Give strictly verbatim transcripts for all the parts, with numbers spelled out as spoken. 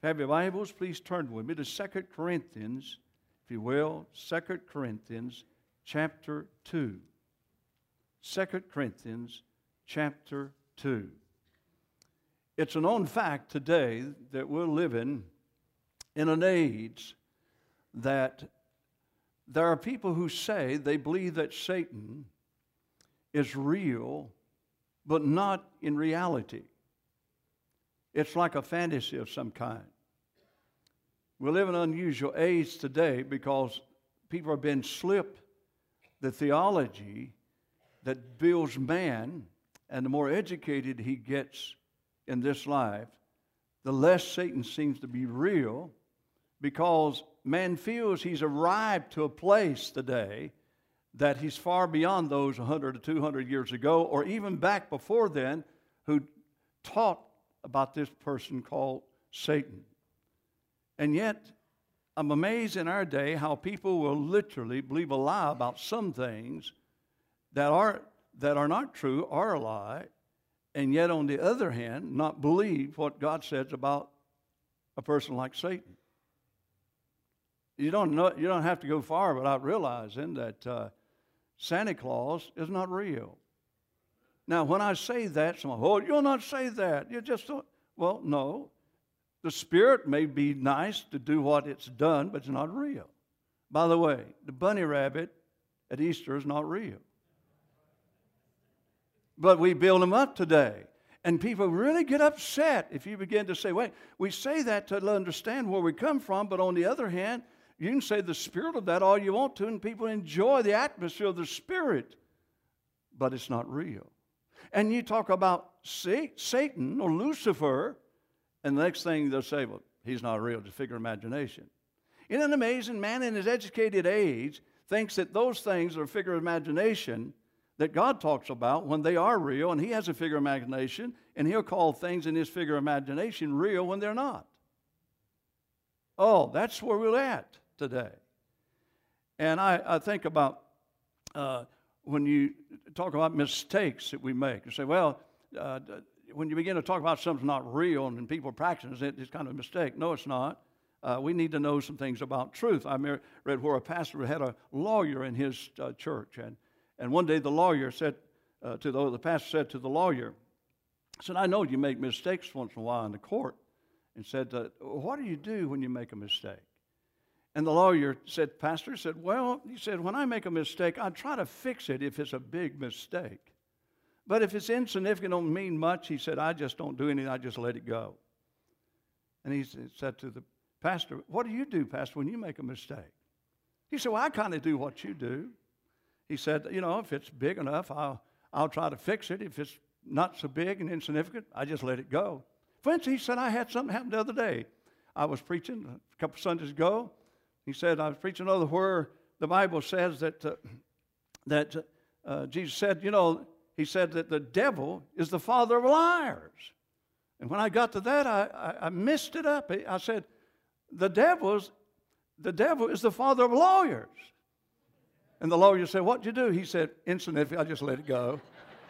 If you have your Bibles, please turn with me to Second Corinthians, if you will, Second Corinthians chapter two. Second Corinthians chapter two. It's a known fact today that we're living in an age that there are people who say they believe that Satan is real, but not in reality. It's like a fantasy of some kind. We live in an unusual age today because people have been slipped the theology that builds man, and the more educated he gets in this life, the less Satan seems to be real, because man feels he's arrived to a place today that he's far beyond those one hundred or two hundred years ago, or even back before then, who taught about this person called Satan. And yet, I'm amazed in our day how people will literally believe a lie about some things that are, that are not true, are a lie, and yet on the other hand, not believe what God says about a person like Satan. You don't know, you don't have to go far without realizing that uh, Santa Claus is not real. Now, when I say that, someone, oh, you'll not say that. You just don't. Well, no. The spirit may be nice to do what it's done, but it's not real. By the way, the bunny rabbit at Easter is not real. But we build them up today. And people really get upset if you begin to say, wait, we say that to understand where we come from, but on the other hand, you can say the spirit of that all you want to, and people enjoy the atmosphere of the spirit, but it's not real. And you talk about Satan or Lucifer, and the next thing they'll say, well, he's not real, just figure of imagination. Isn't it amazing? Man in his educated age thinks that those things are a figure of imagination that God talks about when they are real, and he has a figure of imagination, and he'll call things in his figure of imagination real when they're not. Oh, that's where we're at today. And I, I think about uh, when you talk about mistakes that we make. You say, well, uh, when you begin to talk about something not real and people practicing it, it's kind of a mistake. No, it's not. Uh, we need to know some things about truth. I read where a pastor had a lawyer in his uh, church, and, and one day the lawyer said uh, to the, the pastor said to the lawyer, said, I know you make mistakes once in a while in the court, and said, uh, what do you do when you make a mistake? And the lawyer said, Pastor, said, well, he said, when I make a mistake, I try to fix it if it's a big mistake. But if it's insignificant, don't mean much, he said, I just don't do anything, I just let it go. And he said to the pastor, what do you do, Pastor, when you make a mistake? He said, well, I kind of do what you do. He said, you know, if it's big enough, I'll, I'll try to fix it. If it's not so big and insignificant, I just let it go. For instance, he said, I had something happen the other day. I was preaching a couple Sundays ago. He said, I was preaching another where the Bible says that, uh, that uh, Jesus said, you know, he said that the devil is the father of liars. And when I got to that, I, I, I messed it up. I said, the devil's, the devil is the father of lawyers. And the lawyer said, what'd you do? He said, insignificant, I just let it go.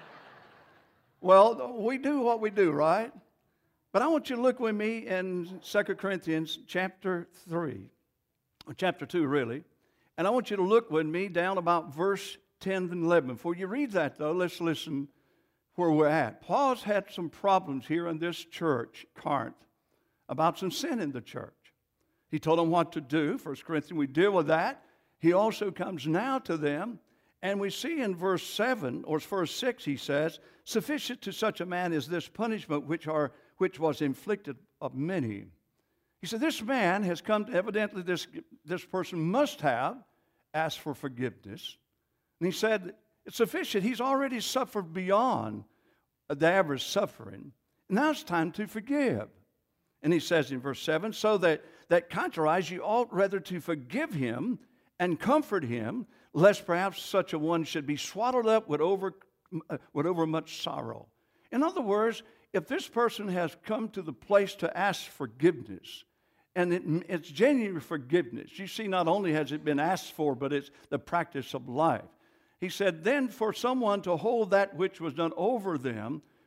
Well, we do what we do, right? But I want you to look with me in Second Corinthians chapter three, or chapter two, really. And I want you to look with me down about verse ten and eleven. Before you read that, though, let's listen where we're at. Paul's had some problems here in this church, Corinth, about some sin in the church. He told them what to do. First Corinthians, we deal with that. He also comes now to them, and we see in verse seven, or verse six, he says, sufficient to such a man is this punishment which are which was inflicted of many. He said, this man has come, to, evidently this, this person must have asked for forgiveness. And he said, it's sufficient. He's already suffered beyond the average suffering. Now it's time to forgive. And he says in verse seven, so that, that contrariwise you ought rather to forgive him and comfort him, lest perhaps such a one should be swallowed up with over, uh, with over much sorrow. In other words, if this person has come to the place to ask forgiveness, and it, it's genuine forgiveness, you see, not only has it been asked for, but it's the practice of life. He said, then for someone to hold that which was done over them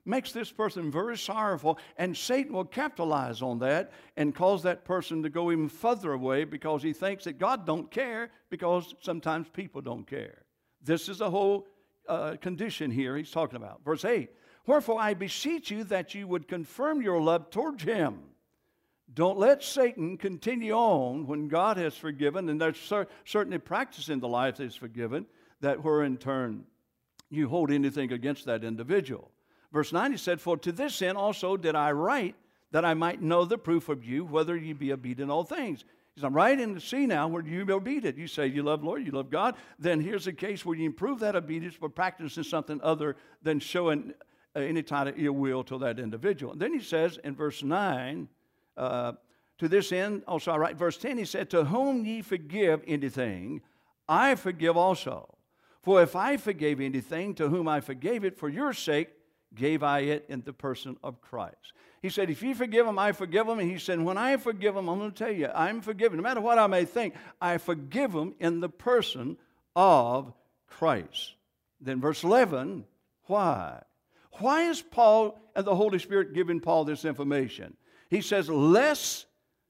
makes this person very sorrowful, and Satan will capitalize on that and cause that person to go even further away because he thinks that God don't care, because sometimes people don't care. This is the whole uh, condition here he's talking about. Verse eight, wherefore I beseech you that you would confirm your love towards him. Don't let Satan continue on when God has forgiven, and there's cer- certainly practice in the life that is forgiven, that where in turn you hold anything against that individual. Verse nine, he said, for to this end also did I write, that I might know the proof of you, whether ye be obedient in all things. He said, I'm writing to see now whether you be obedient. You say you love the Lord, you love God, then here's a case where you improve that obedience by practicing something other than showing uh, any kind of ill will to that individual. And then he says in verse nine, uh, to this end, also I write, verse ten, he said, to whom ye forgive anything, I forgive also. For if I forgave anything, to whom I forgave it for your sake, gave I it in the person of Christ. He said, if you forgive them, I forgive them. And he said, when I forgive them, I'm going to tell you, I'm forgiven. No matter what I may think, I forgive them in the person of Christ. Then verse eleven, why? Why is Paul and the Holy Spirit giving Paul this information? He says, lest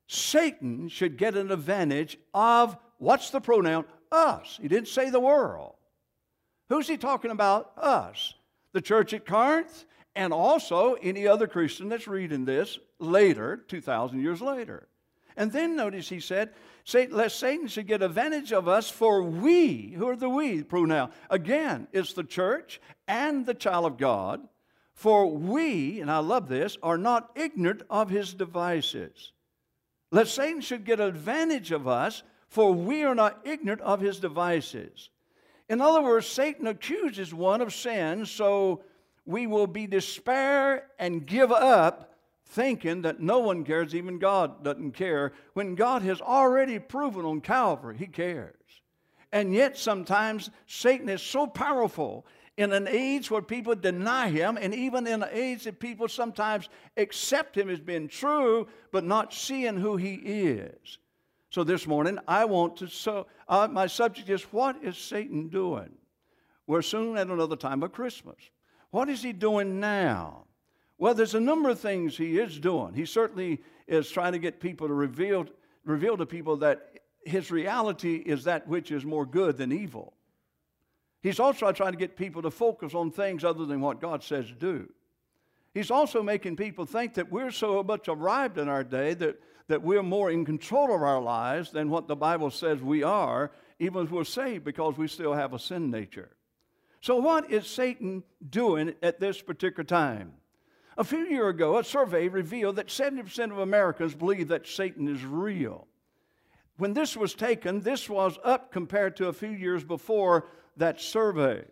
Satan should get an advantage of, what's the pronoun? Us. He didn't say the world. Who's he talking about? Us. The church at Corinth, and also any other Christian that's reading this later, two thousand years later. And then notice he said, lest Satan should get advantage of us, for we, who are the we pronoun? Again, it's the church and the child of God. For we, and I love this, are not ignorant of his devices. Lest Satan should get advantage of us, for we are not ignorant of his devices. In other words, Satan accuses one of sin, so we will be despair and give up, thinking that no one cares, even God doesn't care, when God has already proven on Calvary he cares. And yet sometimes Satan is so powerful in an age where people deny him, and even in an age that people sometimes accept him as being true, but not seeing who he is. So this morning, I want to, so uh, my subject is, what is Satan doing? We're soon at another time of Christmas. What is he doing now? Well, there's a number of things he is doing. He certainly is trying to get people to reveal, reveal to people that his reality is that which is more good than evil. He's also trying to get people to focus on things other than what God says do. He's also making people think that we're so much arrived in our day that, that we're more in control of our lives than what the Bible says we are, even if we're saved, because we still have a sin nature. So what is Satan doing at this particular time? A few years ago, a survey revealed that seventy percent of Americans believe that Satan is real. When this was taken, this was up compared to a few years before that survey.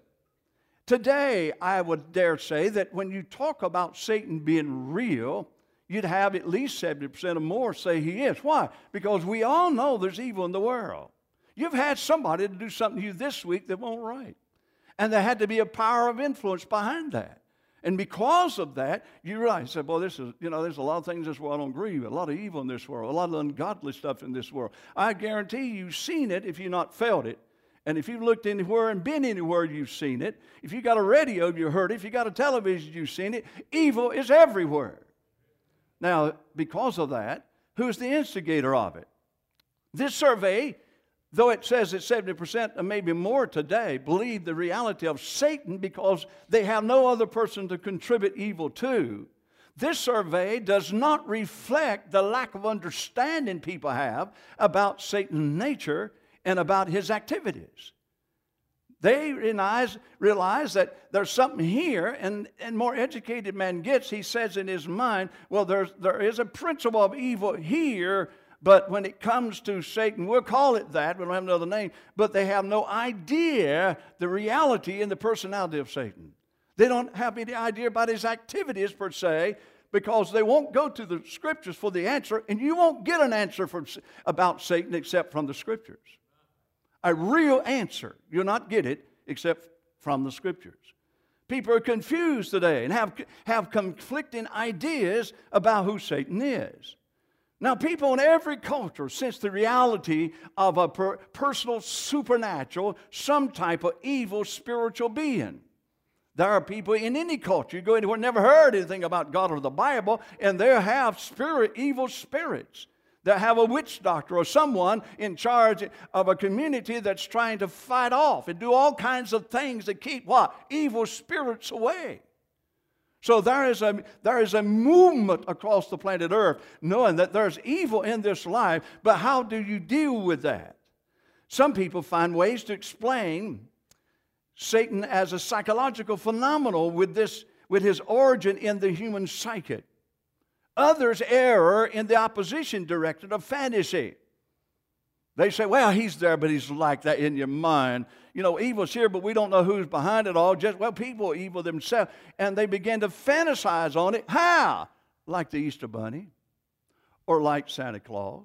Today, I would dare say that when you talk about Satan being real, you'd have at least seventy percent or more say he is. Why? Because we all know there's evil in the world. You've had somebody to do something to you this week that won't right. And there had to be a power of influence behind that. And because of that, you realize, well, this is, you know, there's a lot of things in this world I don't agree with, a lot of evil in this world, a lot of ungodly stuff in this world. I guarantee you've seen it if you've not felt it. And if you've looked anywhere and been anywhere, you've seen it. If you got a radio, you heard it. If you got a television, you've seen it. Evil is everywhere. Now, because of that, who's the instigator of it? This survey, though it says that seventy percent or maybe more today believe the reality of Satan because they have no other person to contribute evil to, this survey does not reflect the lack of understanding people have about Satan's nature and about his activities. They realize, realize that there's something here, and, and more educated man gets, he says in his mind, well, there's, there is a principle of evil here, but when it comes to Satan, we'll call it that, we don't have another name, but they have no idea the reality and the personality of Satan. They don't have any idea about his activities per se, because they won't go to the Scriptures for the answer, and you won't get an answer from, about Satan except from the Scriptures. A real answer, you'll not get it except from the Scriptures. People are confused today and have, have conflicting ideas about who Satan is. Now, people in every culture sense the reality of a per personal supernatural, some type of evil spiritual being. There are people in any culture, you go anywhere, never heard anything about God or the Bible, and they have spirit, evil spirits that have a witch doctor or someone in charge of a community that's trying to fight off and do all kinds of things to keep what? Evil spirits away. So there is a, there is a movement across the planet Earth knowing that there's evil in this life, but how do you deal with that? Some people find ways to explain Satan as a psychological phenomenon with, this, with his origin in the human psyche. Others err in the opposition direction of fantasy. They say, well, he's there, but he's like that in your mind. You know, evil's here, but we don't know who's behind it all. Just, well, people are evil themselves. And they begin to fantasize on it. How? Like the Easter Bunny or like Santa Claus.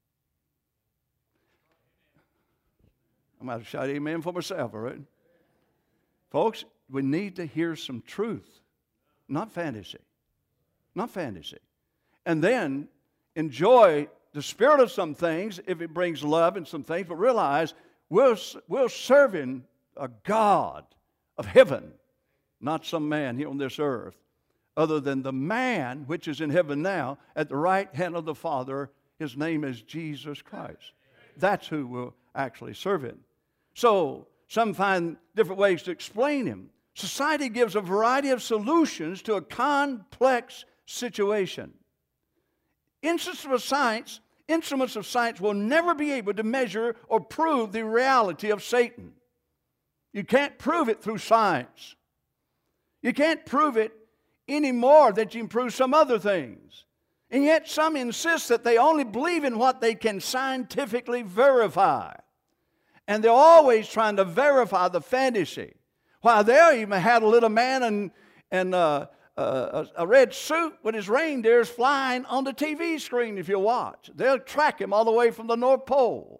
I'm going to shout amen for myself, all right? Folks, we need to hear some truth, not fantasy. Not fantasy. And then enjoy the spirit of some things if it brings love and some things, but realize we're, we're serving a God of heaven, not some man here on this earth, other than the man which is in heaven now at the right hand of the Father. His name is Jesus Christ. That's who we're actually serving. So, some find different ways to explain him. Society gives a variety of solutions to a complex situation. Instruments of science, instruments of science will never be able to measure or prove the reality of Satan. You can't prove it through science. You can't prove it any more than you can prove some other things. And yet some insist that they only believe in what they can scientifically verify. And they're always trying to verify the fantasy. Why, they even had a little man in, in uh, uh, a, a red suit with his reindeers flying on the T V screen if you watch. They'll track him all the way from the North Pole.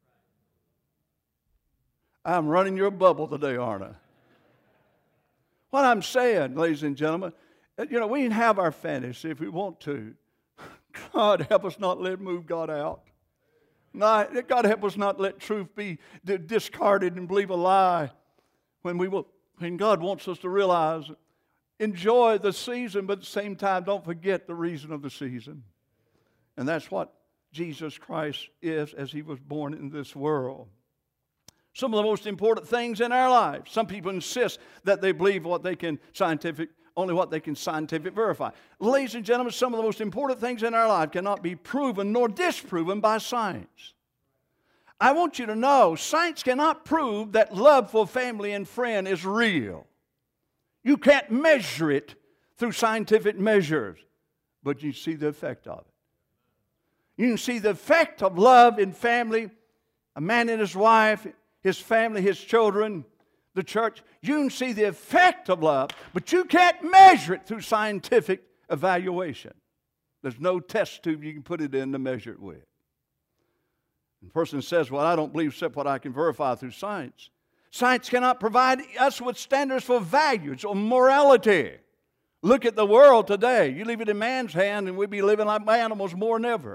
I'm running your bubble today, aren't I? What I'm saying, ladies and gentlemen, you know, we can have our fantasy if we want to. God, help us not let move God out. No, God help us not let truth be discarded and believe a lie when we will. When God wants us to realize, enjoy the season, but at the same time, don't forget the reason of the season. And that's what Jesus Christ is as He was born in this world. Some of the most important things in our lives. Some people insist that they believe what they can scientific, only what they can scientific verify. Ladies and gentlemen, some of the most important things in our life cannot be proven nor disproven by science. I want you to know, science cannot prove that love for family and friend is real. You can't measure it through scientific measures, but you see the effect of it. You can see the effect of love in family, a man and his wife, his family, his children, the church. You can see the effect of love, but you can't measure it through scientific evaluation. There's no test tube you can put it in to measure it with. And the person says, well, I don't believe except what I can verify through science. Science cannot provide us with standards for values or morality. Look at the world today. You leave it in man's hand and we'd be living like animals more than ever.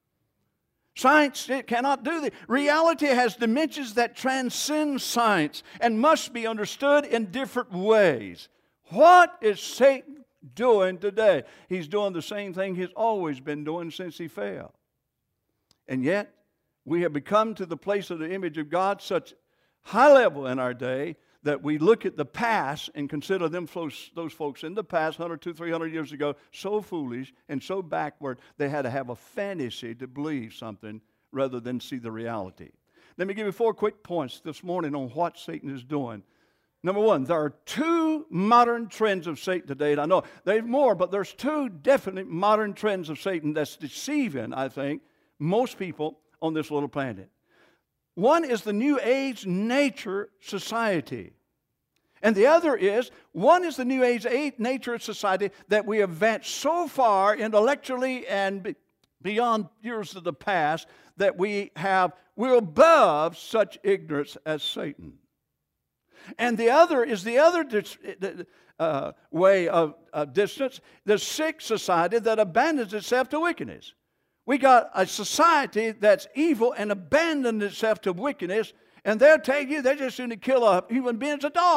Science it cannot do that. Reality has dimensions that transcend science and must be understood in different ways. What is Satan doing today? He's doing the same thing he's always been doing since he fell. And yet, we have become to the place of the image of God such high level in our day that we look at the past and consider them those, those folks in the past, one hundred, two hundred, three hundred years ago, so foolish and so backward, they had to have a fantasy to believe something rather than see the reality. Let me give you four quick points this morning on what Satan is doing. Number one, there are two modern trends of Satan today. And I know there's more, but there's two definite modern trends of Satan that's deceiving, I think, most people on this little planet. One is the New Age nature society. And the other is, one is the New Age nature society that we advanced so far intellectually and beyond years of the past that we have, we're above such ignorance as Satan. And the other is the other uh, way of uh, distance, the sick society that abandons itself to wickedness. We got a society that's evil and abandoned itself to wickedness, and they'll tell you they're just going to kill a human being as a dog.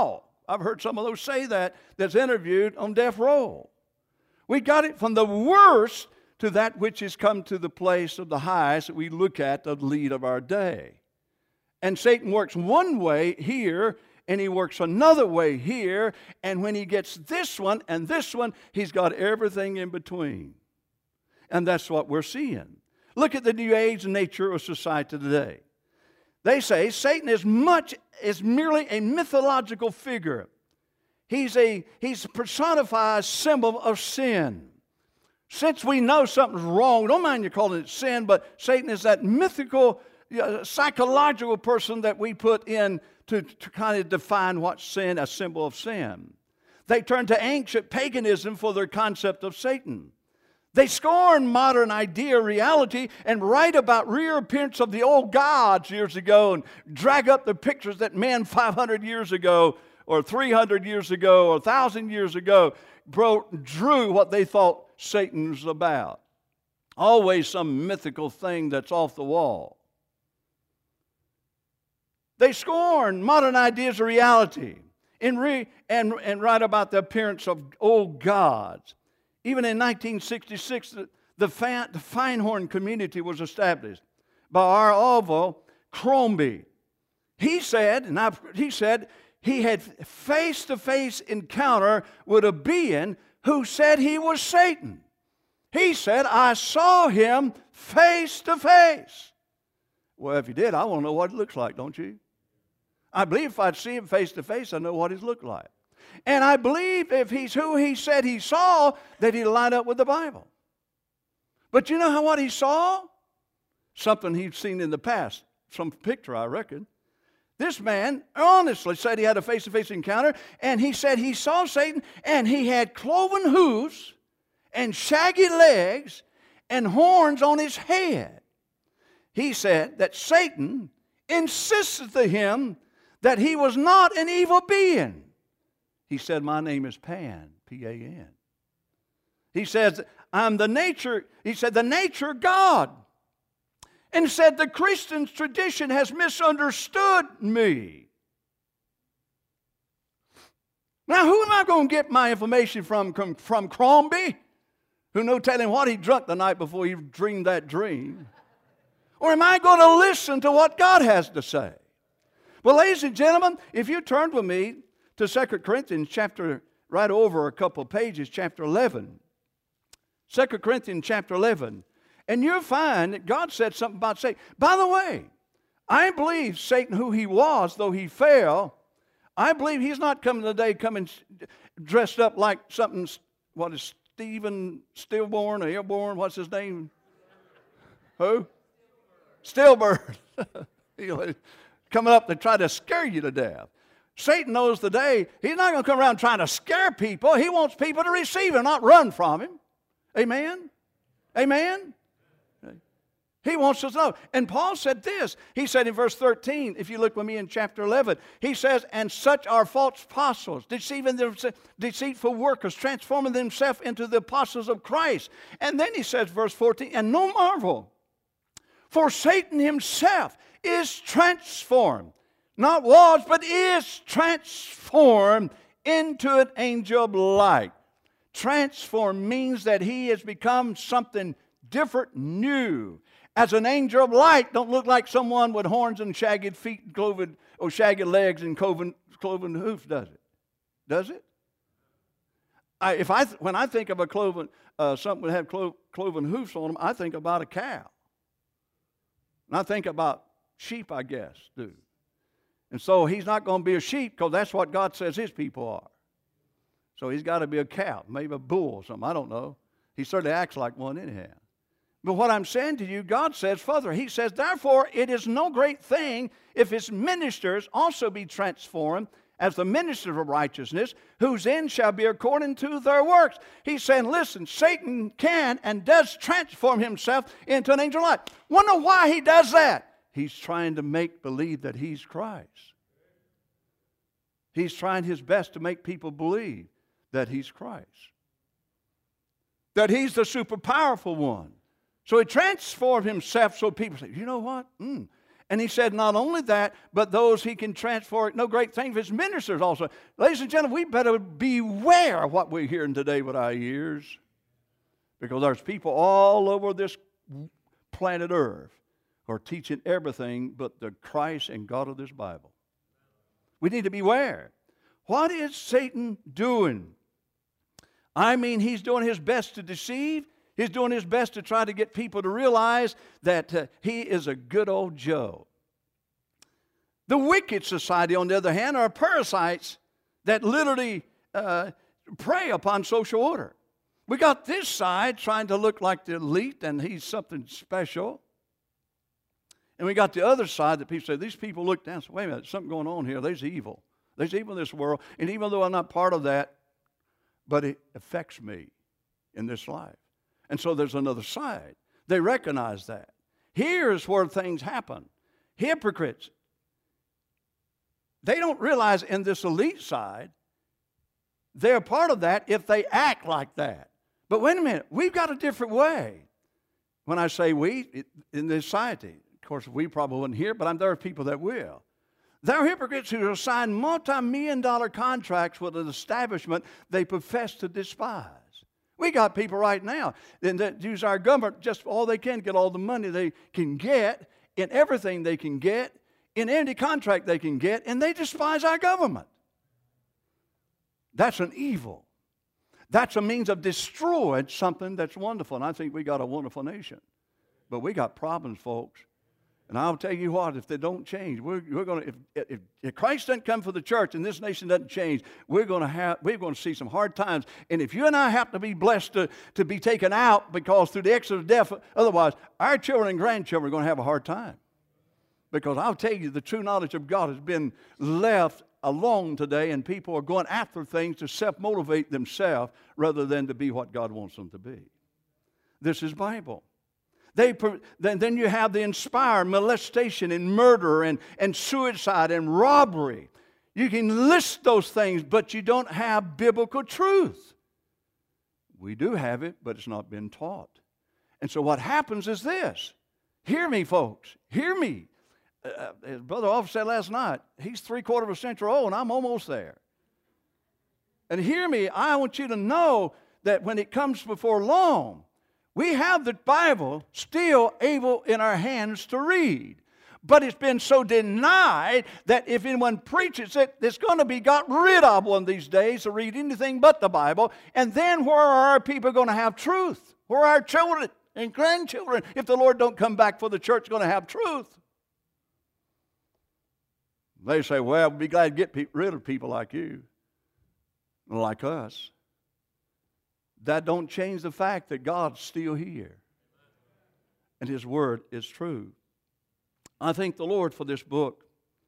I've heard some of those say that that's interviewed on death row. We got it from the worst to that which has come to the place of the highest that we look at the lead of our day. And Satan works one way here, and he works another way here, and when he gets this one and this one, he's got everything in between. And that's what we're seeing. Look at the New Age nature of society today. They say Satan is much is merely a mythological figure. He's a he's a personified symbol of sin. Since we know something's wrong, don't mind you calling it sin, but Satan is that mythical, uh, psychological person that we put in to, to kind of define what's sin, a symbol of sin. They turn to ancient paganism for their concept of Satan. They scorn modern idea reality and write about reappearance of the old gods years ago and drag up the pictures that men five hundred years ago or three hundred years ago or one thousand years ago bro, drew what they thought Satan was about. Always some mythical thing that's off the wall. They scorn modern ideas of reality and, re, and, and write about the appearance of old gods. Even in nineteen sixty-six, the, the, Fan, the Feinhorn community was established by R. Orville Crombie. He said, and I've, he said he had face-to-face encounter with a being who said he was Satan. He said, I saw him face-to-face. Well, if you did, I want to know what it looks like, don't you? I believe if I'd see him face-to-face, I know what he's looked like. And I believe if he's who he said he saw, that he'd line up with the Bible. But you know how what he saw? Something he'd seen in the past. Some picture, I reckon. This man honestly said he had a face-to-face encounter, and he said he saw Satan, and he had cloven hooves and shaggy legs and horns on his head. He said that Satan insisted to him that he was not an evil being. He said, my name is Pan, P A N. He says, I'm the nature, he said, the nature God. And said, the Christian tradition has misunderstood me. Now, who am I going to get my information from? From, from Crombie, who no telling what he drunk the night before he dreamed that dream? Or am I going to listen to what God has to say? Well, ladies and gentlemen, if you turn with me to Second Corinthians chapter, right over a couple of pages, chapter eleven. Second Corinthians chapter eleven. And you'll find that God said something about Satan. By the way, I believe Satan, who he was, though he fell, I believe he's not coming today coming dressed up like something, what is Stephen Stillborn or Airborne? What's his name? Who? Stillbird. Coming up to try to scare you to death. Satan knows the day he's not going to come around trying to scare people. He wants people to receive him, not run from him. Amen? Amen? He wants us to know. And Paul said this. He said in verse thirteen, if you look with me in chapter eleven, he says, and such are false apostles, deceiving them, deceitful workers, transforming themselves into the apostles of Christ. And then he says, verse fourteen, and no marvel, for Satan himself is transformed, not was, but is transformed into an angel of light. Transformed means that he has become something different, new. As an angel of light, don't look like someone with horns and shaggy feet, cloven, or shaggy legs and cloven, cloven hoofs, does it? Does it? I, if I, when I think of a cloven, uh, something that have clo, cloven hoofs on them, I think about a cow. And I think about sheep, I guess, do. And so he's not going to be a sheep because that's what God says his people are. So he's got to be a cow, maybe a bull or something. I don't know. He certainly acts like one anyhow. But what I'm saying to you, God says further, he says, therefore it is no great thing if his ministers also be transformed as the ministers of righteousness, whose end shall be according to their works. He's saying, listen, Satan can and does transform himself into an angel of light. Wonder why he does that? He's trying to make believe that he's Christ. He's trying his best to make people believe that he's Christ. That he's the super powerful one. So he transformed himself so people say, you know what? Mm. And he said not only that, but those he can transfer no great thing for his ministers also. Ladies and gentlemen, we better beware of what we're hearing today with our ears. Because there's people all over this planet Earth who are teaching everything but the Christ and God of this Bible. We need to beware. What is Satan doing? I mean, he's doing his best to deceive. He's doing his best to try to get people to realize that uh, he is a good old Joe. The wicked society, on the other hand, are parasites that literally uh, prey upon social order. We got this side trying to look like the elite and he's something special. And we got the other side that people say, these people look down and say, wait a minute, there's something going on here. There's evil. There's evil in this world. And even though I'm not part of that, but it affects me in this life. And so there's another side. They recognize that. Here's where things happen. Hypocrites. They don't realize in this elite side, they're part of that if they act like that. But wait a minute, we've got a different way. When I say we, in this society, of course we probably wouldn't hear, but there are people that will. There are hypocrites who have signed multi-million dollar contracts with an establishment they profess to despise. We got people right now that use our government just all they can, get all the money they can get in everything they can get, in any contract they can get, and they despise our government. That's an evil. That's a means of destroying something that's wonderful. And I think we got a wonderful nation. But we got problems, folks. And I'll tell you what, if they don't change, we're, we're going to, if, if, if Christ doesn't come for the church and this nation doesn't change, we're going to have, we're going to see some hard times. And if you and I have to be blessed to, to be taken out because through the exodus of death, otherwise, our children and grandchildren are going to have a hard time. Because I'll tell you, the true knowledge of God has been left alone today, and people are going after things to self-motivate themselves rather than to be what God wants them to be. This is Bible. They, then, then you have the inspired molestation and murder and, and suicide and robbery. You can list those things, but you don't have biblical truth. We do have it, but it's not been taught. And so what happens is this. Hear me, folks. Hear me. Uh, as Brother Officer said last night, he's three quarters of a century old, and I'm almost there. And hear me, I want you to know that when it comes before long, we have the Bible still able in our hands to read. But it's been so denied that if anyone preaches it, it's going to be got rid of one of these days to read anything but the Bible. And then where are our people going to have truth? Where are our children and grandchildren, if the Lord don't come back for the church, going to have truth? They say, well, we'll be glad to get pe- rid of people like you, like us. That don't change the fact that God's still here. And His Word is true. I thank the Lord for this book.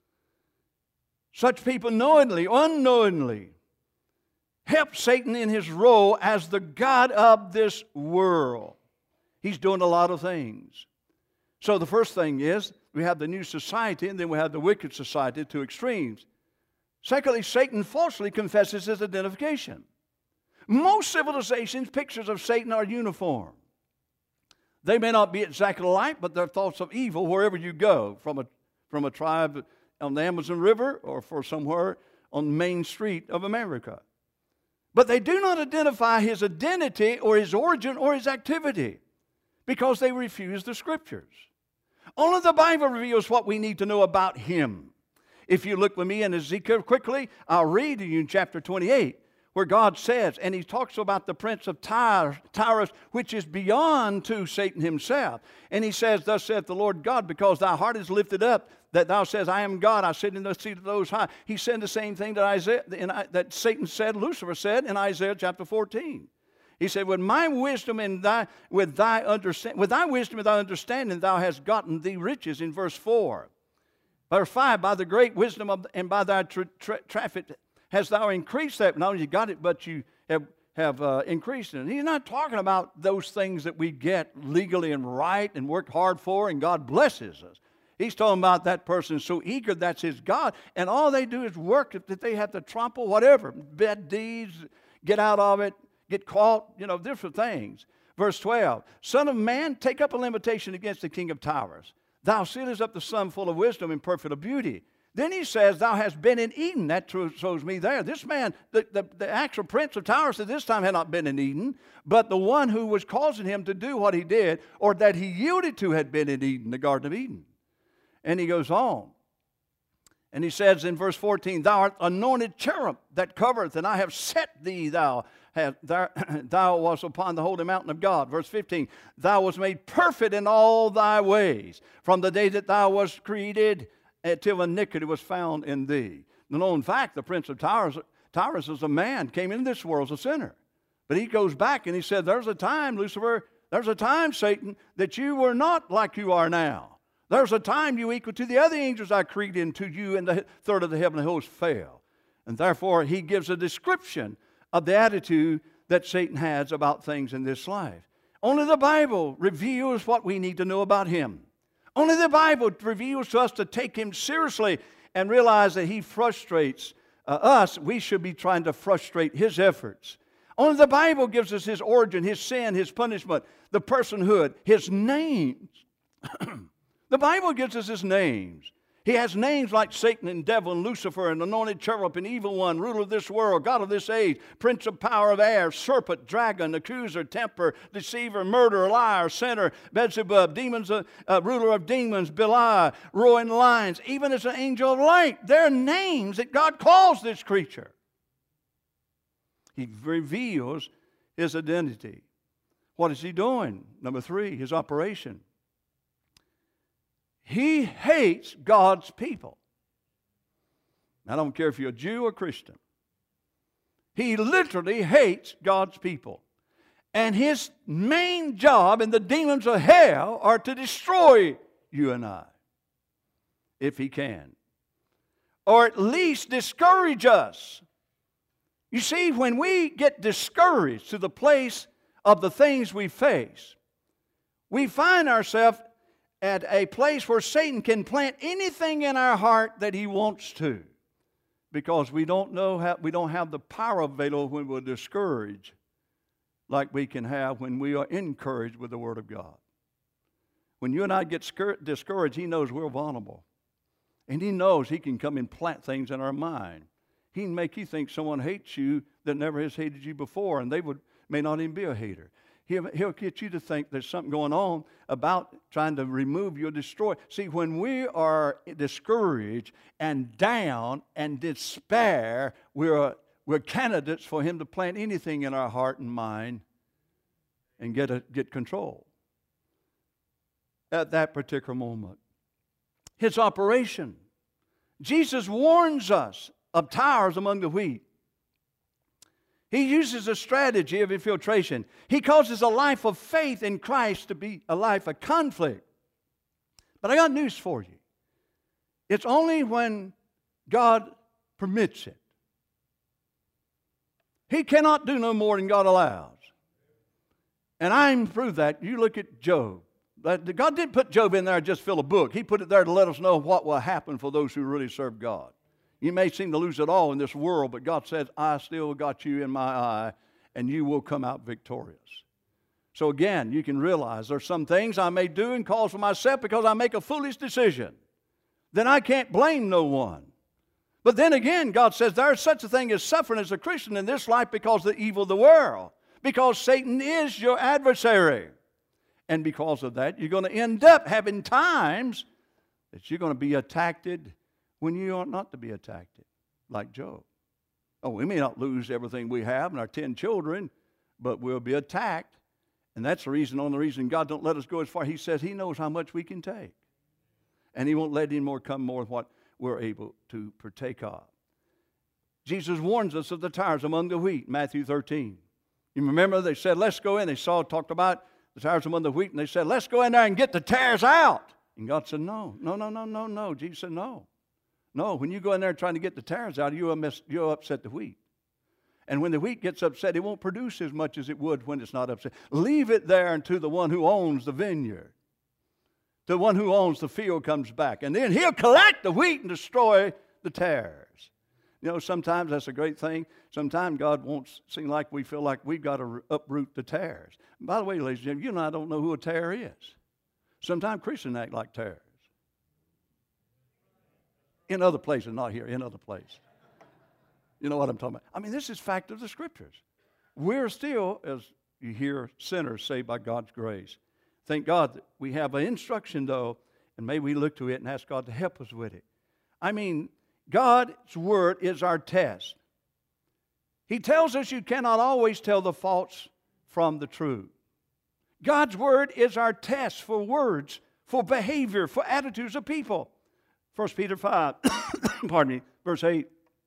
Such people knowingly, unknowingly, help Satan in his role as the God of this world. He's doing a lot of things. So the first thing is, we have the new society, and then we have the wicked society, two extremes. Secondly, Satan falsely confesses his identification. Most civilizations' pictures of Satan are uniform. They may not be exactly alike, but they're thoughts of evil wherever you go, from a, from a tribe on the Amazon River or for somewhere on Main Street of America. But they do not identify his identity or his origin or his activity because they refuse the Scriptures. Only the Bible reveals what we need to know about him. If you look with me in Ezekiel quickly, I'll read to you in chapter twenty-eight, where God says, and He talks about the prince of Tyre, Tyrus, which is beyond to Satan himself. And He says, thus saith the Lord God, because thy heart is lifted up, that thou says, I am God, I sit in the seat of those high. He said the same thing that, Isaiah, in, that Satan said, Lucifer said in Isaiah chapter fourteen. He said, with my wisdom and thy, with thy understanding, with thy wisdom and thy understanding, thou hast gotten thee riches, in verse four. Verse five, by the great wisdom of, and by thy tra tra traffic hast thou increased that. Not only you got it, but you have, have uh, increased it. And he's not talking about those things that we get legally and right and work hard for, and God blesses us. He's talking about that person so eager that's his God, and all they do is work that they have to trample whatever, bad deeds, get out of it, get caught, you know, different things. Verse twelve, Son of man, take up a limitation against the king of Tyrus, Thou sittest up the sun full of wisdom and perfect of beauty. Then he says, thou hast been in Eden. That shows me there. This man, the, the, the actual prince of Tyrus at this time had not been in Eden, but the one who was causing him to do what he did, or that he yielded to, had been in Eden, the Garden of Eden. And he goes on. And he says in verse fourteen, thou art anointed cherub that covereth, and I have set thee, thou, have, thou, thou wast upon the holy mountain of God. Verse fifteen, thou wast made perfect in all thy ways, from the day that thou wast created, until iniquity was found in thee. No, in fact, the prince of Tyrus, Tyrus is a man, came into this world as a sinner. But he goes back and he said, there's a time, Lucifer, there's a time, Satan, that you were not like you are now. There's a time you equal to the other angels I created, and to you and the third of the heavenly host fell. And therefore, he gives a description of the attitude that Satan has about things in this life. Only the Bible reveals what we need to know about him. Only the Bible reveals to us to take him seriously and realize that he frustrates uh, us. We should be trying to frustrate his efforts. Only the Bible gives us his origin, his sin, his punishment, the personhood, his names. The Bible gives us his names. He has names like Satan and devil and Lucifer and anointed cherub and evil one, ruler of this world, God of this age, prince of power of air, serpent, dragon, accuser, temper, deceiver, murderer, liar, sinner, Beelzebub, demons, uh, uh, ruler of demons, Belial, roaring lions, even as an angel of light. They're names that God calls this creature. He reveals his identity. What is he doing? Number three, his operation. He hates God's people. I don't care if you're a Jew or Christian. He literally hates God's people. And his main job and the demons of hell are to destroy you and I, if he can. Or at least discourage us. You see, when we get discouraged to the place of the things we face, we find ourselves at a place where Satan can plant anything in our heart that he wants to, because we don't know how, we don't have the power available when we're discouraged like we can have when we are encouraged with the Word of God. When you and I get discouraged, he knows we're vulnerable. And he knows he can come and plant things in our mind. He can make you think someone hates you that never has hated you before, and they would may not even be a hater. He'll, he'll get you to think there's something going on about trying to remove you or destroy. See, when we are discouraged and down and despair, we're, we're candidates for him to plant anything in our heart and mind and get, a, get control at that particular moment. His operation. Jesus warns us of tares among the wheat. He uses a strategy of infiltration. He causes a life of faith in Christ to be a life of conflict. But I got news for you. It's only when God permits it. He cannot do no more than God allows. And I can prove that. You look at Job. God didn't put Job in there just to fill a book. He put it there to let us know what will happen for those who really serve God. You may seem to lose it all in this world, but God says, I still got you in my eye, and you will come out victorious. So again, you can realize there's some things I may do and cause for myself because I make a foolish decision. Then I can't blame no one. But then again, God says there is such a thing as suffering as a Christian in this life because of the evil of the world. Because Satan is your adversary. And because of that, you're going to end up having times that you're going to be attacked when you ought not to be attacked, like Job. Oh, we may not lose everything we have and our ten children, but we'll be attacked. And that's the reason, only reason God don't let us go as far. He says he knows how much we can take. And he won't let any more come more than what we're able to partake of. Jesus warns us of the tares among the wheat, Matthew thirteen. You remember they said, let's go in. They saw, talked about the tares among the wheat, and they said, let's go in there and get the tares out. And God said, no, no, no, no, no, no. Jesus said, no. No, when you go in there trying to get the tares out, you'll, you'll upset the wheat. And when the wheat gets upset, it won't produce as much as it would when it's not upset. Leave it there until the one who owns the vineyard, the one who owns the field comes back. And then he'll collect the wheat and destroy the tares. You know, sometimes that's a great thing. Sometimes God won't seem like we feel like we've got to uproot the tares. And by the way, ladies and gentlemen, you and I don't know who a tare is. Sometimes Christians act like tares. In other places, not here, in other places. You know what I'm talking about? I mean, this is fact of the Scriptures. We're still, as you hear, sinners saved by God's grace. Thank God that we have an instruction, though, and may we look to it and ask God to help us with it. I mean, God's Word is our test. He tells us you cannot always tell the false from the true. God's Word is our test for words, for behavior, for attitudes of people. First Peter five, pardon me, verse eight.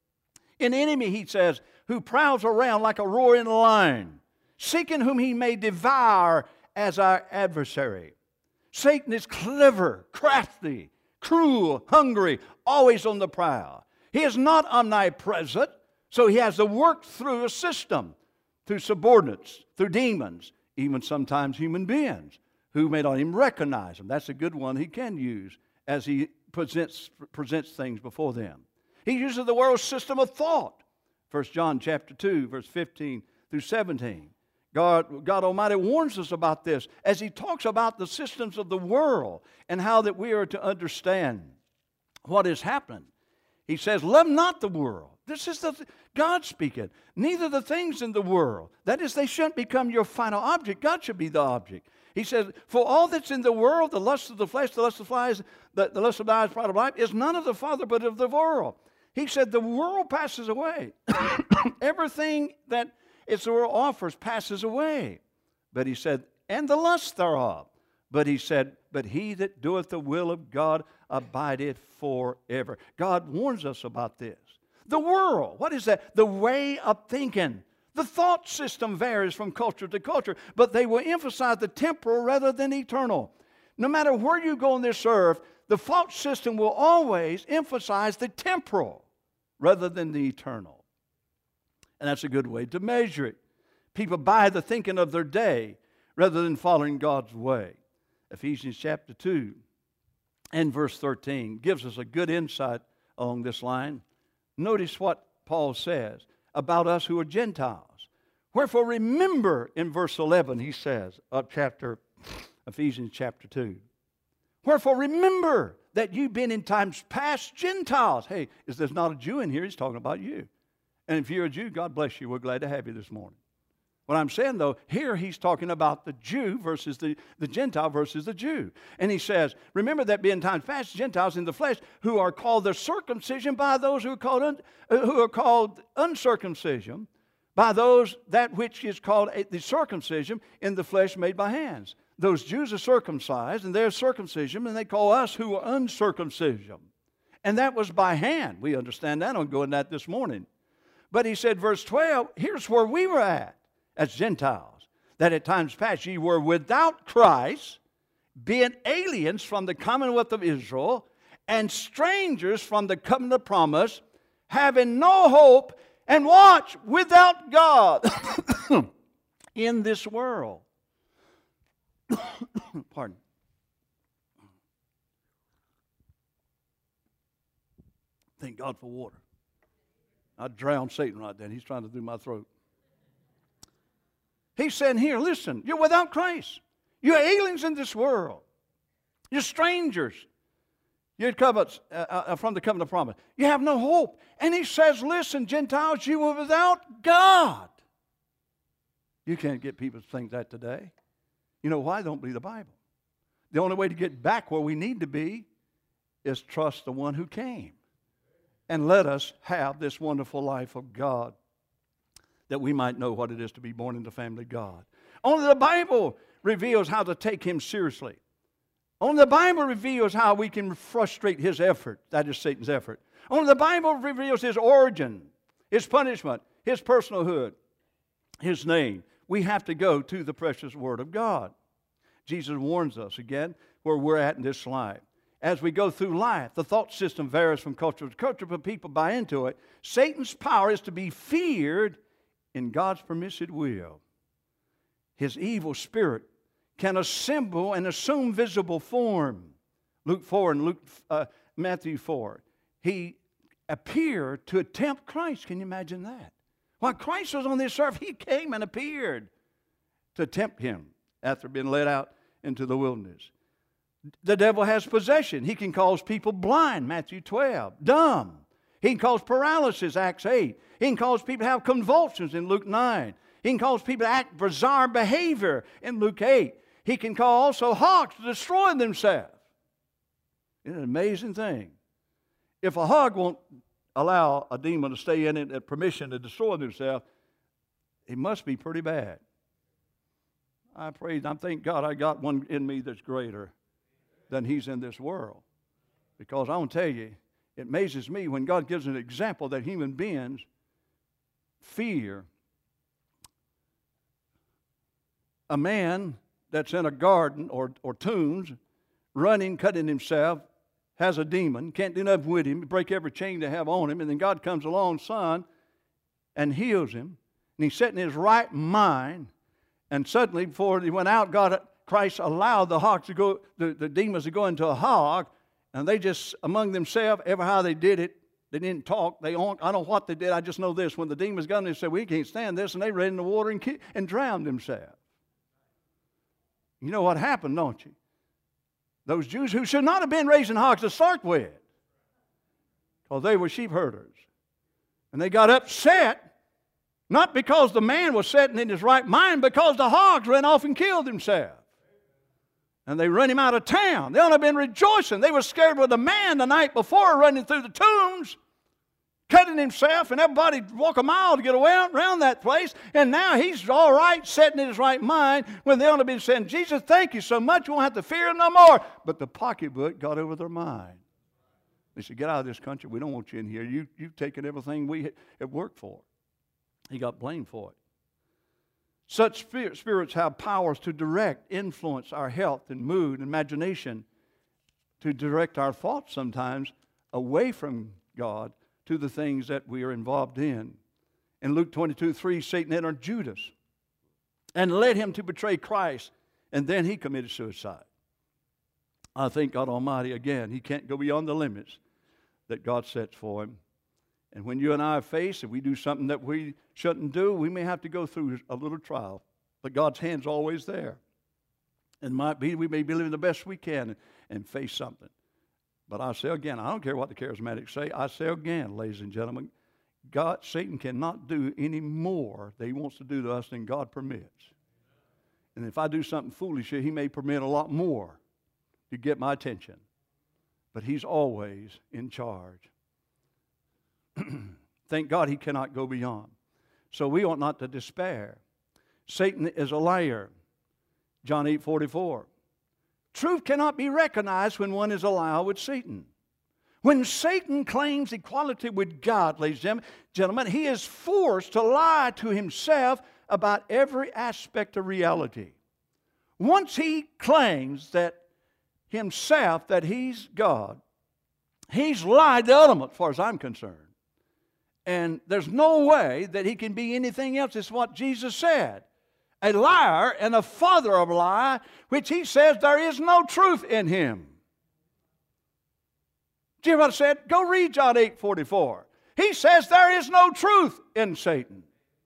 An enemy, he says, who prowls around like a roaring lion, seeking whom he may devour as our adversary. Satan is clever, crafty, cruel, hungry, always on the prowl. He is not omnipresent, so he has to work through a system, through subordinates, through demons, even sometimes human beings who may not even recognize him. That's a good one he can use as he presents, presents things before them. He uses the world's system of thought. First John chapter two, verse fifteen through seventeen. God, God Almighty warns us about this as He talks about the systems of the world and how that we are to understand what is happening. He says, love not the world. This is the God speaking. Neither the things in the world. That is, they shouldn't become your final object. God should be the object. He says, for all that's in the world, the lust of the flesh, the lust of the eyes, the, the lust of the eyes, pride of life, is none of the Father but of the world. He said, the world passes away. Everything that its world offers passes away. But he said, and the lust thereof. But he said, but he that doeth the will of God abideth forever. God warns us about this. The world, what is that? The way of thinking. The thought system varies from culture to culture, but they will emphasize the temporal rather than eternal. No matter where you go on this earth, the thought system will always emphasize the temporal rather than the eternal. And that's a good way to measure it. People buy the thinking of their day rather than following God's way. Ephesians chapter two and verse thirteen gives us a good insight along this line. Notice what Paul says about us who are Gentiles. Wherefore remember, in verse eleven he says, of chapter Ephesians chapter two. Wherefore remember that you've been in times past Gentiles. Hey, is there's not a Jew in here? He's talking about you. And if you're a Jew, God bless you. We're glad to have you this morning. What I'm saying, though, here he's talking about the Jew versus the, the Gentile versus the Jew. And he says, remember that being times past Gentiles in the flesh, who are called the circumcision by those who are called, un, uh, who are called uncircumcision, by those that which is called a, the circumcision in the flesh made by hands. Those Jews are circumcised, and they're circumcision, and they call us who are uncircumcision. And that was by hand. We understand that. I'm going that this morning. But he said, verse twelve, here's where we were at as Gentiles, that at times past ye were without Christ, being aliens from the commonwealth of Israel, and strangers from the covenant of promise, having no hope, and watch, without God in this world. Pardon. Thank God for water. I'd drown Satan right then. He's trying to do my throat. He's saying here, listen, you're without Christ. You're aliens in this world. You're strangers. You're covenants, uh, uh, from the covenant of promise. You have no hope. And he says, listen, Gentiles, you were without God. You can't get people to think that today. You know why? They don't believe the Bible. The only way to get back where we need to be is trust the one who came and let us have this wonderful life of God, that we might know what it is to be born in the family of God. Only the Bible reveals how to take Him seriously. Only the Bible reveals how we can frustrate His effort, that is Satan's effort. Only the Bible reveals His origin, His punishment, His personalhood, His name. We have to go to the precious Word of God. Jesus warns us again where we're at in this life. As we go through life, the thought system varies from culture to culture, but people buy into it. Satan's power is to be feared in God's permissive will. His evil spirit can assemble and assume visible form. Luke four and Luke, uh, Matthew four. He appeared to tempt Christ. Can you imagine that? While Christ was on this earth, He came and appeared to tempt Him after being led out into the wilderness. The devil has possession. He can cause people blind, Matthew twelve, dumb. He can cause paralysis, Acts eight. He can cause people to have convulsions in Luke nine. He can cause people to act bizarre behavior in Luke eight. He can cause also hogs to destroy themselves. It's an amazing thing. If a hog won't allow a demon to stay in it at permission to destroy themselves, it must be pretty bad. I pray, I thank God I got one in me that's greater than he's in this world. Because I want to tell you, it amazes me when God gives an example that human beings fear a man that's in a garden or, or tombs, running, cutting himself, has a demon, can't do nothing with him, break every chain they have on him, and then God comes along, son, and heals him, and he's sitting in his right mind, and suddenly, before he went out, God, Christ allowed the hogs to go, the, the demons to go into a hog, and they just, among themselves, ever how they did it, they didn't talk. They don't, I don't know what they did. I just know this. When the demons got in, they said, we can't stand this, and they ran in the water and, ki- and drowned themselves. You know what happened, don't you? Those Jews who should not have been raising hogs to start with, because they were sheep herders. And they got upset, not because the man was sitting in his right mind, because the hogs ran off and killed themselves. And they run him out of town. They ought to have been rejoicing. They were scared with a man the night before running through the tombs, cutting himself, and everybody walk a mile to get around, around that place. And now he's all right, sitting in his right mind, when they ought to have been saying, Jesus, thank you so much, we won't have to fear him no more. But the pocketbook got over their mind. They said, get out of this country. We don't want you in here. You, you've taken everything we have worked for. He got blamed for it. Such spirit, spirits have powers to direct, influence our health and mood and imagination, to direct our thoughts sometimes away from God to the things that we are involved in. In Luke twenty-two three, Satan entered Judas and led him to betray Christ, and then he committed suicide. I thank God Almighty, again, he can't go beyond the limits that God sets for him. And when you and I face, if we do something that we shouldn't do, we may have to go through a little trial. But God's hand's always there. It might be we may be living the best we can and, and face something. But I say again, I don't care what the charismatics say. I say again, ladies and gentlemen, God, Satan cannot do any more that he wants to do to us than God permits. And if I do something foolish, he may permit a lot more to get my attention. But he's always in charge. Thank God he cannot go beyond. So we ought not to despair. Satan is a liar. John eight forty-four. Truth cannot be recognized when one is a liar with Satan. When Satan claims equality with God, ladies and gentlemen, he is forced to lie to himself about every aspect of reality. Once he claims that himself, that he's God, he's lied the ultimate, as far as I'm concerned. And there's no way that he can be anything else. It's what Jesus said. A liar and a father of a lie, which he says there is no truth in him. Do you hear what I said? Go read John eight forty-four. He says there is no truth in Satan.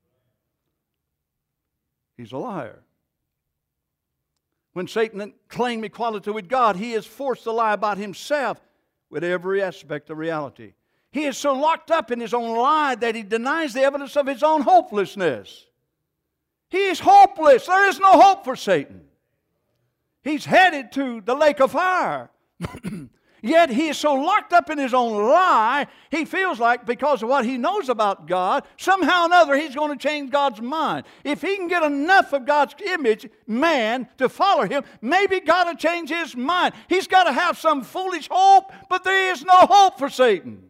He's a liar. When Satan claimed equality with God, he is forced to lie about himself with every aspect of reality. He is so locked up in his own lie that he denies the evidence of his own hopelessness. He is hopeless. There is no hope for Satan. He's headed to the lake of fire. Yet he is so locked up in his own lie, he feels like because of what he knows about God, somehow or another he's going to change God's mind. If he can get enough of God's image, man, to follow him, maybe God will change his mind. He's got to have some foolish hope, but there is no hope for Satan.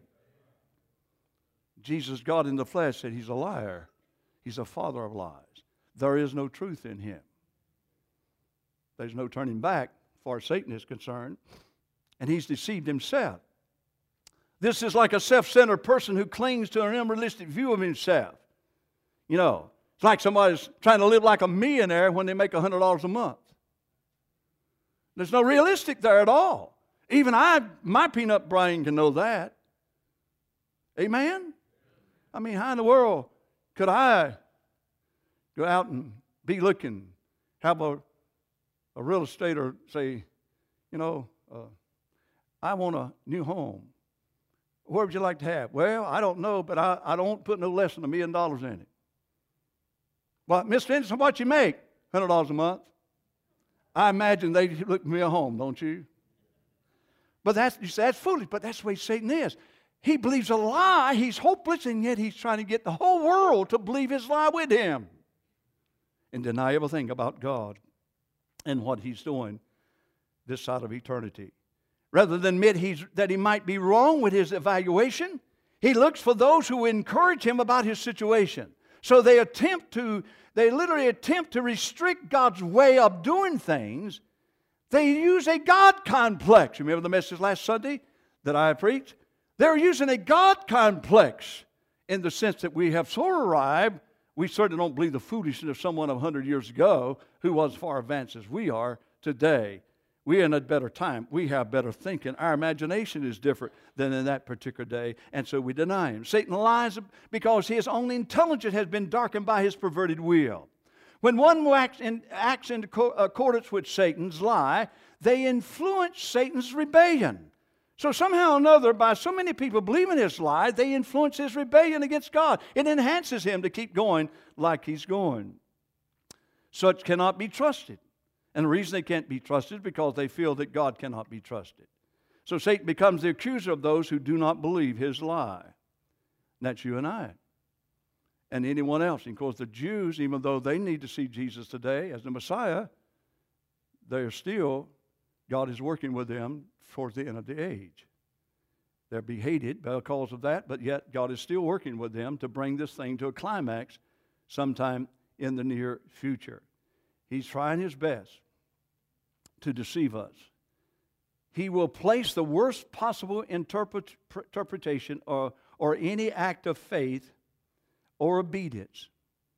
Jesus, God in the flesh, said he's a liar. He's a father of lies. There is no truth in him. There's no turning back as far as Satan is concerned. And he's deceived himself. This is like a self-centered person who clings to an unrealistic view of himself. You know, it's like somebody's trying to live like a millionaire when they make one hundred dollars a month. There's no realistic there at all. Even I, my peanut brain can know that. Amen? I mean, how in the world could I go out and be looking, have a, a real estate or say, you know, uh, I want a new home. Where would you like to have? Well, I don't know, but I, I don't put no less than a million dollars in it. Well, Mister Anderson, what you make? one hundred dollars a month. I imagine they look for me a home, don't you? But that's, you say, that's foolish, but that's the way Satan is. He believes a lie, he's hopeless, and yet he's trying to get the whole world to believe his lie with him and deny everything about God and what he's doing this side of eternity. Rather than admit he's, that he might be wrong with his evaluation, he looks for those who encourage him about his situation. So they attempt to, they literally attempt to restrict God's way of doing things. They use a God complex. Remember the message last Sunday that I preached? They're using a God complex in the sense that we have so arrived, we certainly don't believe the foolishness of someone of one hundred years ago who was as far advanced as we are today. We're in a better time. We have better thinking. Our imagination is different than in that particular day, and so we deny him. Satan lies because his own intelligence has been darkened by his perverted will. When one acts in, acts in accordance with Satan's lie, they influence Satan's rebellion. So somehow or another, by so many people believing his lie, they influence his rebellion against God. It enhances him to keep going like he's going. Such cannot be trusted. And the reason they can't be trusted is because they feel that God cannot be trusted. So Satan becomes the accuser of those who do not believe his lie. And that's you and I. And anyone else. And of course, the Jews, even though they need to see Jesus today as the Messiah, they're still, God is working with them towards the end of the age. They'll be hated because of that, but yet God is still working with them to bring this thing to a climax sometime in the near future. He's trying his best to deceive us. He will place the worst possible interpret, interpretation or, or any act of faith or obedience.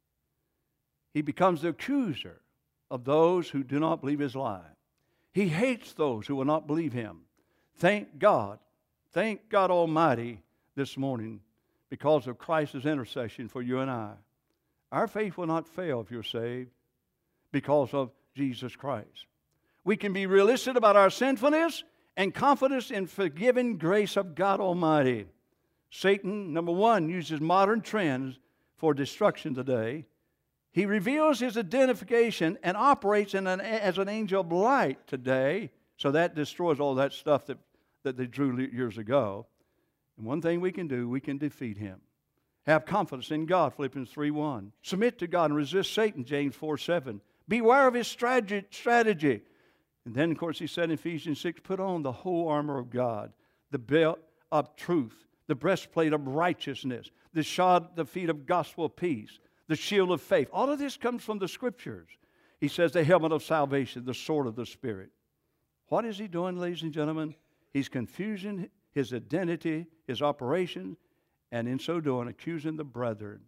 He becomes the accuser of those who do not believe his lie. He hates those who will not believe him. Thank God, thank God Almighty this morning because of Christ's intercession for you and I. Our faith will not fail if you're saved because of Jesus Christ. We can be realistic about our sinfulness and confidence in forgiving grace of God Almighty. Satan, number one, uses modern trends for destruction today. He reveals his identification and operates in an, as an angel of light today. So that destroys all that stuff that, that they drew years ago. And one thing we can do, we can defeat him. Have confidence in God, Philippians three one. Submit to God and resist Satan, James four seven. Beware of his strategy. strategy. And then, of course, he said in Ephesians six, put on the whole armor of God, the belt of truth, the breastplate of righteousness, the shod the feet of gospel of peace, the shield of faith. All of this comes from the Scriptures. He says the helmet of salvation, the sword of the Spirit. What is he doing, ladies and gentlemen? He's confusing his identity, his operation, and in so doing, accusing the brethren.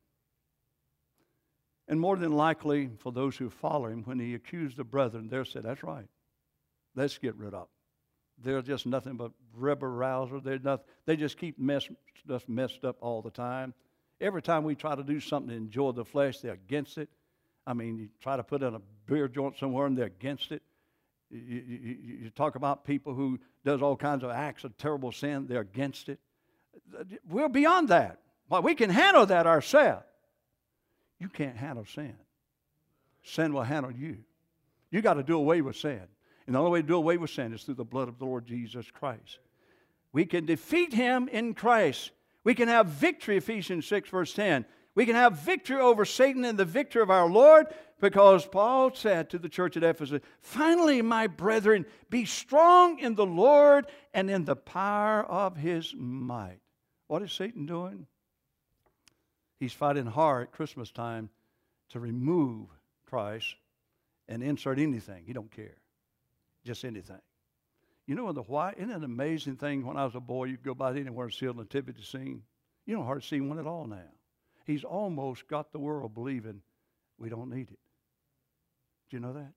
And more than likely, for those who follow him, when he accused the brethren, they'll say, that's right. Let's get rid of them. They're just nothing but rebel rousers. They're not, they just keep mess, stuff messed up all the time. Every time we try to do something to enjoy the flesh, they're against it. I mean, you try to put in a beer joint somewhere and they're against it. You, you, you talk about people who does all kinds of acts of terrible sin, they're against it. We're beyond that. Well, we can handle that ourselves. You can't handle sin. Sin will handle you. You got to do away with sin. And the only way to do away with sin is through the blood of the Lord Jesus Christ. We can defeat him in Christ. We can have victory, Ephesians six, verse ten. We can have victory over Satan in the victory of our Lord, because Paul said to the church at Ephesus, finally, my brethren, be strong in the Lord and in the power of his might. What is Satan doing? He's fighting hard at Christmas time to remove Christ and insert anything. He don't care. Just anything. You know the why? Isn't it an amazing thing? When I was a boy, you could go by anywhere and see a nativity scene. You don't hardly see one at all now. He's almost got the world believing we don't need it. Do you know that?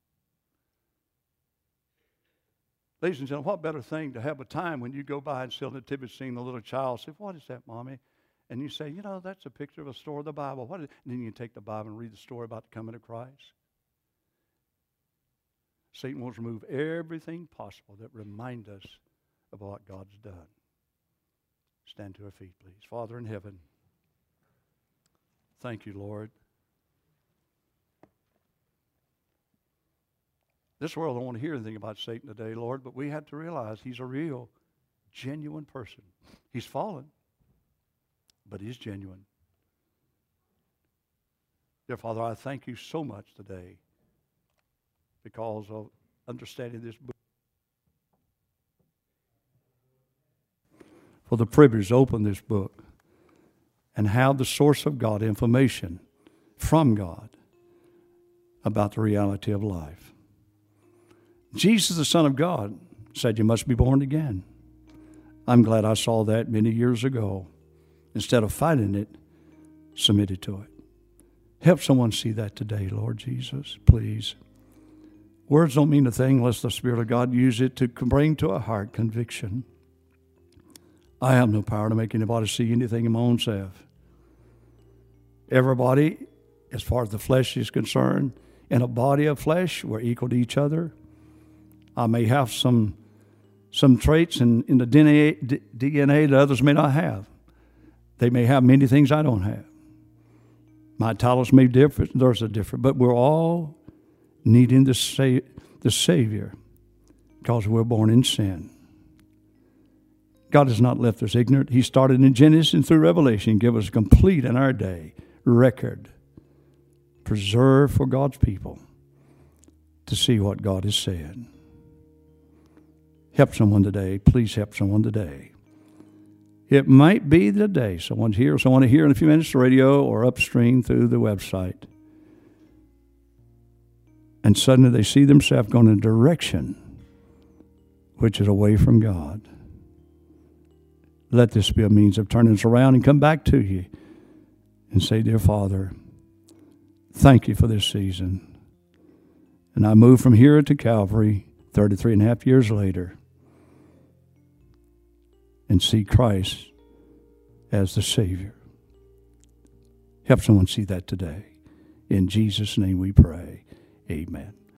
Ladies and gentlemen, what better thing to have a time when you go by and see a nativity scene, a little child say, what is that, Mommy? And you say, you know, that's a picture of a story of the Bible. What is it? And then you take the Bible and read the story about the coming of Christ. Satan wants to remove everything possible that reminds us of what God's done. Stand to our feet, please. Father in heaven, thank you, Lord. This world don't want to hear anything about Satan today, Lord, but we have to realize he's a real, genuine person. He's fallen, but he's genuine. Dear Father, I thank you so much today because of understanding this book, for the privilege to open this book and have the source of God information from God about the reality of life. Jesus, the Son of God, said you must be born again. I'm glad I saw that many years ago. Instead of fighting it, submitted to it. Help someone see that today, Lord Jesus, please. Words don't mean a thing unless the Spirit of God use it to bring to a heart conviction. I have no power to make anybody see anything in my own self. Everybody, as far as the flesh is concerned, in a body of flesh, we're equal to each other. I may have some some traits in, in the D N A, D N A that others may not have. They may have many things I don't have. My titles may differ, theirs are different, but we're all needing the, sa- the Savior because we're born in sin. God has not left us ignorant. He started in Genesis and through Revelation, give us complete in our day record, preserved for God's people to see what God has said. Help someone today. Please help someone today. It might be the day someone's here, someone to hear in a few minutes, the radio or upstream through the website. And suddenly they see themselves going in a direction which is away from God. Let this be a means of turning us around and come back to you and say, dear Father, thank you for this season. And I move from here to Calvary thirty-three and a half years later and see Christ as the Savior. Help someone see that today. In Jesus' name we pray. Amen.